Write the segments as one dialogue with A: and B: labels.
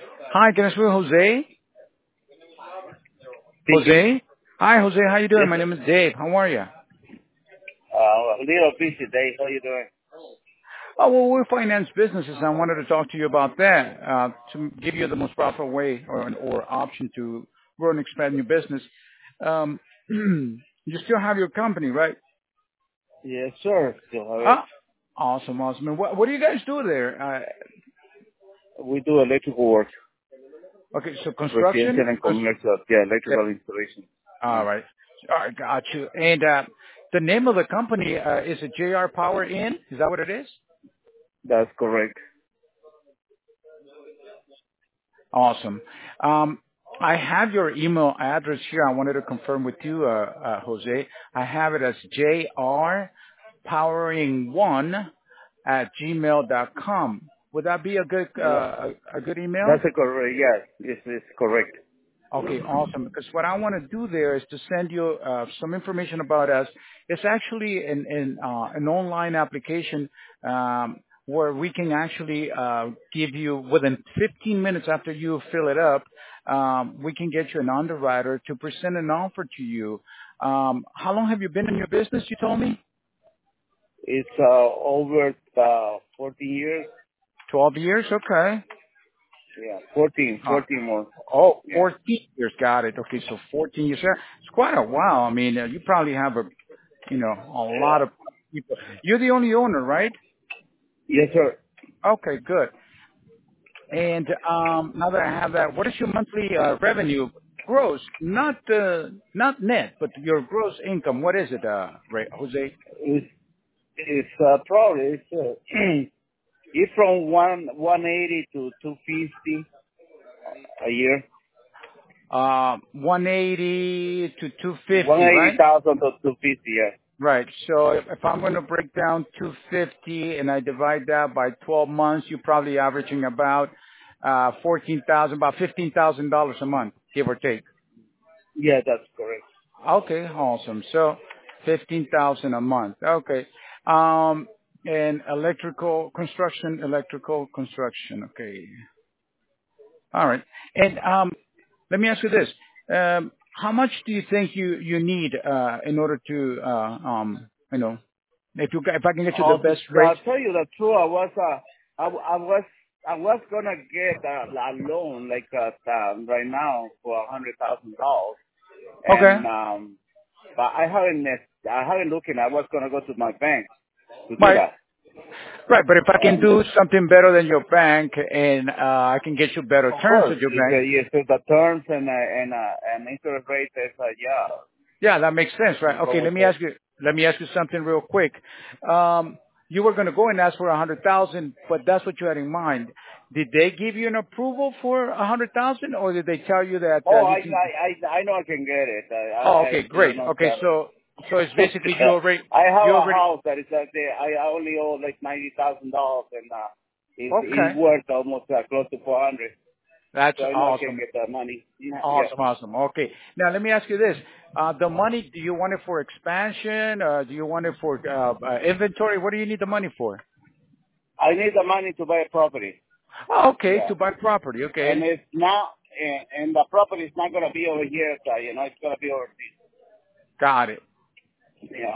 A: Hi, can I speak with Jose?
B: Speaking.
A: Jose? Hi, Jose. How you doing?
B: Yes,
A: My
B: sir.
A: name is Dave. How are you?
B: A little busy day. How you doing?
A: Oh, well, we're finance businesses. I wanted to talk to you about that to give you the most proper way or option to grow and expand your business. Um, you still have your company, right?
B: Yes, sir. Still have it.
A: Ah, awesome, awesome. And what do you guys do there?
B: We do electrical work,
A: Okay, so
B: residential
A: construction?
B: and commercial. Yeah, electrical installation.
A: All
B: Yeah,
A: right. All right, got you. And the name of the company, is it JR Power In? Is that what it is?
B: that's correct.
A: Awesome. I have your email address here. I wanted to confirm with you, Jose. I have it as jrpowering1 at gmail.com. Would that be a good
B: Yeah,
A: a good email?
B: that's a correct. Yes, it's correct.
A: Okay, awesome. Because what I want to do there is to send you some information about us. It's actually an online application where we can actually give you within 15 minutes after you fill it up, we can get you an underwriter to present an offer to you. How long have you been in your business? You told me
B: It's over 14 years.
A: 12 years. Okay.
B: Yeah, 14,
A: Uh,
B: 14 more.
A: Oh,
B: Yeah,
A: 14 years. Got it. Okay, so 14 years. It's quite a while. I mean, you probably have a lot
B: yeah.
A: of people. You're the only owner, right?
B: Yes, sir.
A: Okay, good. And now that I have that, what is your monthly revenue? Gross, not net, but your gross income. What is it, Jose?
B: It's probably it's from 180 to 250 a year.
A: 180 to 250, right?
B: 180,000 to 250, yeah.
A: Right. So if I'm going to break down 250 and I divide that by 12 months, you're probably averaging about 14,000, about $15,000 a month, give or take.
B: Yeah, that's correct.
A: Okay, awesome. So 15,000 a month. Okay. And electrical construction. Okay. All right. And let me ask you this. How much do you think you need in order to if I can get you the best
B: I'll
A: rates?
B: tell you the truth. I was gonna get a loan like right now for $100,000,
A: Okay.
B: and but I haven't looking. I was gonna go to my bank to do
A: Right.
B: that,
A: Right. But if I can
B: and
A: do something better than your bank and I can get you better
B: of
A: terms
B: course,
A: with your
B: if
A: bank,
B: the terms and interest rate is yeah,
A: yeah, that makes sense, right?
B: go
A: Okay,
B: with it.
A: let me ask you something real quick. You were going to go and ask for 100,000, but that's what you had in mind. Did they give you an approval for 100,000, or did they tell you that
B: Oh,
A: you can?
B: I know I can get it.
A: Oh, okay,
B: You
A: great.
B: know,
A: Okay, so it's basically
B: I have
A: you
B: a
A: already.
B: house that is there. I only owe like $90,000, and it's
A: Okay,
B: worth almost close to 400.
A: that's
B: So I know I can
A: awesome.
B: get that money. Yeah, yeah.
A: Awesome, awesome. Okay. Now let me ask you this: the money, do you want it for expansion? Do you want it for inventory? What do you need the money for?
B: I need the money to buy a property.
A: Oh, okay,
B: Yeah,
A: to buy property.
B: and
A: Okay,
B: it's not, and the property is not gonna be over here. It's gonna be overseas.
A: got it.
B: Yeah.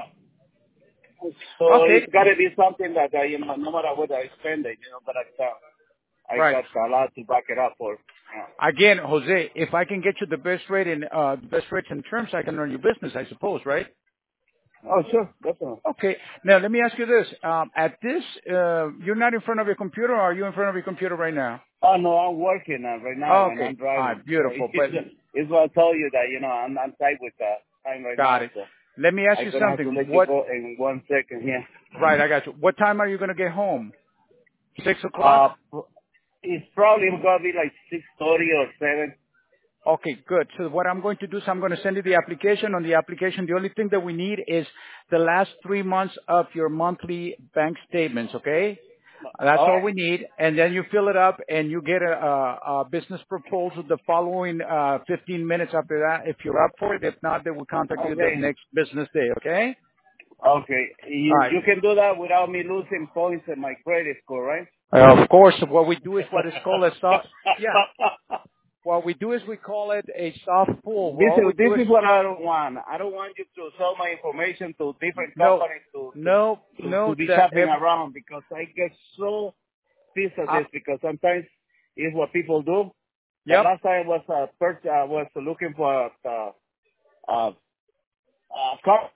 B: So
A: Okay,
B: it's got to be something that no matter what I spend it, but I
A: right.
B: got a lot to back it up for. Yeah.
A: Again, Jose, if I can get you the best rate in best rates and terms, I can run your business, I suppose, right?
B: Oh, sure, definitely.
A: Okay. Now let me ask you this: at this, you're not in front of your computer, or are you in front of your computer right now?
B: Oh no, I'm working right now and
A: Okay.
B: I'm
A: All right.
B: driving. So
A: Beautiful. But
B: it's what I told you that I'm tight with time right
A: got
B: now.
A: it.
B: So
A: Let me ask
B: I'm
A: you
B: gonna have to
A: something.
B: let you
A: What?
B: go in 1 second. Yeah.
A: Right. I got you. What time are you going to get home? 6 o'clock.
B: It's probably gonna be like 6:30 or 7.
A: Okay, good. So what I'm going to do is I'm going to send you the application. On the application, the only thing that we need is the last 3 months of your monthly bank statements, okay? That's
B: All
A: all
B: right.
A: we need. And then you fill it up and you get a business proposal the following 15 minutes after that if you're up for it. If not, they will contact you the
B: Okay.
A: next business day, okay?
B: Okay.
A: All
B: You
A: right.
B: can do that without me losing points in my credit score, right?
A: Of course, what we do is what is called a soft. Yeah. What we do is we call it a soft pull.
B: This
A: All
B: is
A: we
B: this
A: do is
B: is what I don't want. I don't want you to sell my information to different
A: no,
B: companies
A: no,
B: to
A: no.
B: be
A: That
B: shopping around because I get so pissed at this because sometimes it's what people do. The
A: yep.
B: last time was was looking for uh, car,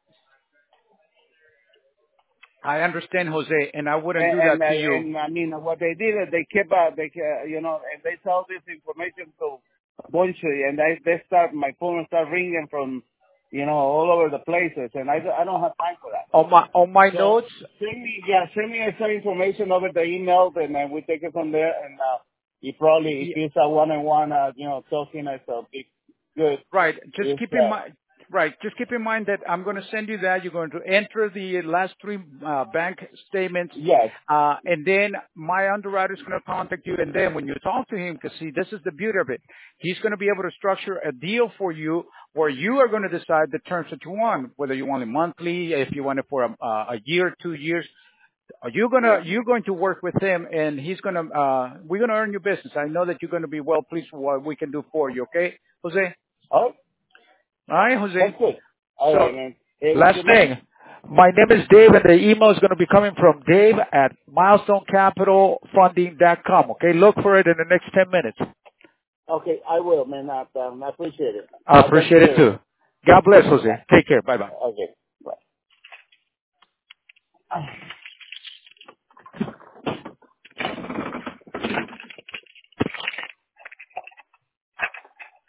A: I understand, Jose, and I wouldn't do that to you.
B: and I mean what they did is they kept you know, and they sell this information to a bunch of, and they start my phone start ringing from, you know, all over the places, and I don't have time for that.
A: On my
B: So
A: notes.
B: send me some information over the email, and then we take it from there. And you probably, if it's a one-on-one, you know, talking, it's a big good.
A: Right. Just
B: It's
A: keep in mind. Right. Just keep in mind that I'm going to send you that. You're going to enter the last three bank statements,
B: yes,
A: and then my underwriter is going to contact you. And then when you talk to him, because see, this is the beauty of it, he's going to be able to structure a deal for you where you are going to decide the terms that you want, whether you want it monthly, if you want it for a year, 2 years. You're going to work with him, and he's going to we're going to earn your business. I know that you're going to be well pleased with what we can do for you. Okay, Jose.
B: oh,
A: All right, Jose.
B: that's good. All
A: So,
B: right, man. Hey, what's
A: last
B: your name?
A: thing. My name is Dave, and the email is going to be coming from Dave at milestonecapitalfunding.com. Okay, look for it in the next 10 minutes.
B: Okay, I will, man. I appreciate it.
A: I appreciate it too. God bless, Jose. Take care. Bye-bye.
B: Okay, bye.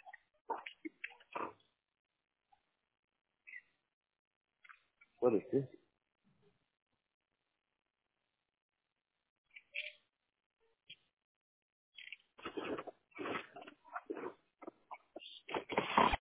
B: What is this?